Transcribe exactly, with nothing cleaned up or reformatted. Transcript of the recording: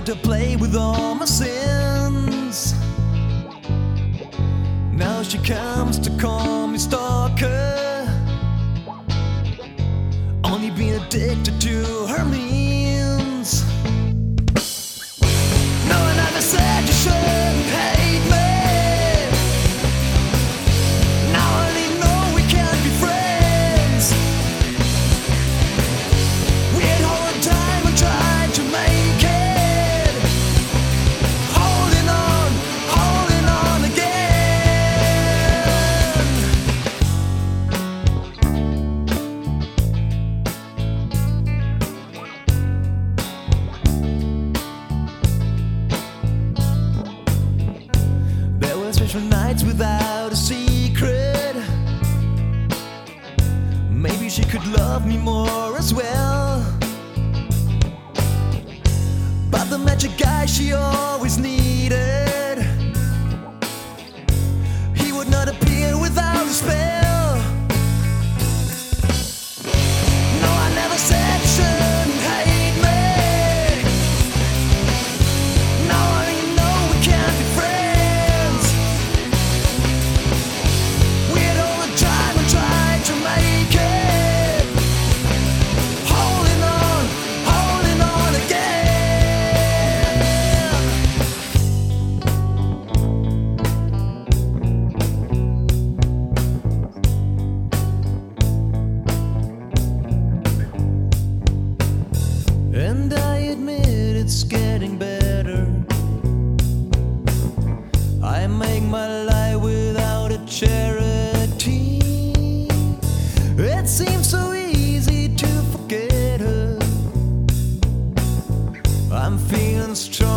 tried to play with all my sins. Now she comes to call me stalker, only being addicted to her means. No, I never said you shouldn't hate me. Now I only know we can't be friends. We had all the time and tried to make it, holding on, holding on again. There were special nights without a secret. Maybe she could love me more as well. But the magic guy she always needed, he would not appear without a spell. No, I never said you shouldn't hate me. Now I only know we can't be friends. We had all the time and tried to make it, holding on, holding on again. And I admit it's getting better. I make my life without a charity. It seems so easy to forget her. I'm feeling strong.